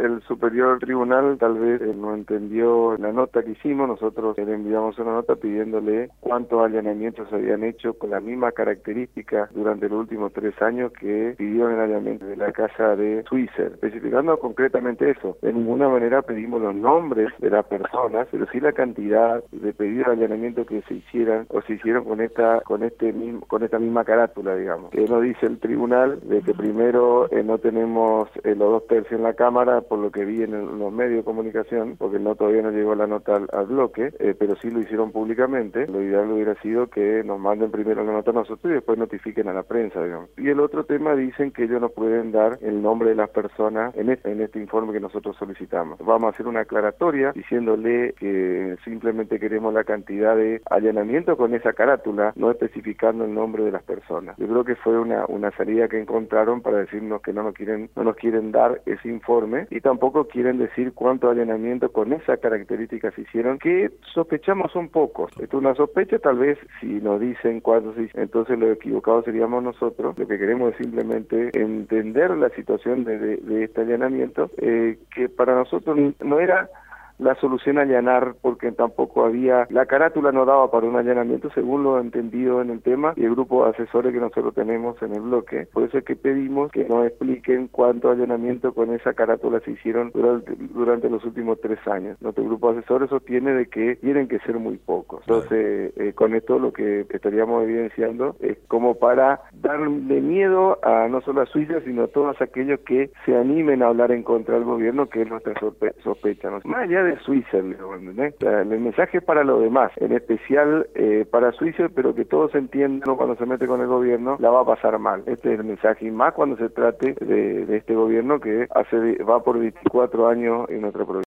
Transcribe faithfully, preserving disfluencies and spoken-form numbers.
el superior tribunal tal vez eh, no entendió la nota que hicimos. Nosotros le enviamos una nota pidiéndole cuántos allanamientos se habían hecho con la misma característica durante los últimos tres años que pidió el allanamiento de la casa de Swisher, especificando concretamente eso. De ninguna manera pedimos los nombres de las personas, pero sí la cantidad de pedidos de allanamiento que se hicieran o se hicieron con esta con este mismo con esta misma carátula, digamos. Que nos dice el tribunal de que primero eh, no tenemos eh, los dos tercios en la Cámara, por lo que vi en, el, en los medios de comunicación, porque no todavía no llegó la nota al, al bloque, eh, pero sí lo hicieron públicamente. Lo ideal hubiera sido que nos manden primero la nota a nosotros y después notifiquen a la prensa, digamos. Y el otro tema, dicen que ellos no pueden dar el nombre de las personas en este, en este informe que nosotros solicitamos. Vamos a hacer una aclaratoria diciéndole que simplemente queremos la cantidad de allanamiento con esa carátula, no especificando el nombre de las personas. Yo creo que fue una, una salida que encontraron para decirnos que no nos quieren no nos quieren dar ese informe y tampoco quieren decir cuántos allanamientos con esas características se hicieron, que sospechamos son pocos. Esto es una sospecha, tal vez si nos dicen cuántos se hicieron, entonces los equivocados seríamos nosotros. Lo que queremos es simplemente entender la situación de, de, de este allanamiento, eh, que para nosotros no era la solución a allanar, porque tampoco había, la carátula no daba para un allanamiento según lo entendido en el tema y el grupo de asesores que nosotros tenemos en el bloque. Por eso es que pedimos que nos expliquen cuántos allanamientos con esa carátula se hicieron durante, durante los últimos tres años. Nuestro grupo de asesores sostiene de que tienen que ser muy pocos. Entonces, eh, con esto lo que estaríamos evidenciando es como para darle miedo a no solo a Suiza, sino a todos aquellos que se animen a hablar en contra del gobierno, que es nuestra sospe sospecha, ¿no? Más allá de Suiza, ¿entendés? O sea, el mensaje es para los demás, en especial eh, para Suiza, pero que todos entiendan cuando se mete con el gobierno la va a pasar mal. Este es el mensaje, y más cuando se trate de, de este gobierno que hace va por veinticuatro años en nuestra provincia.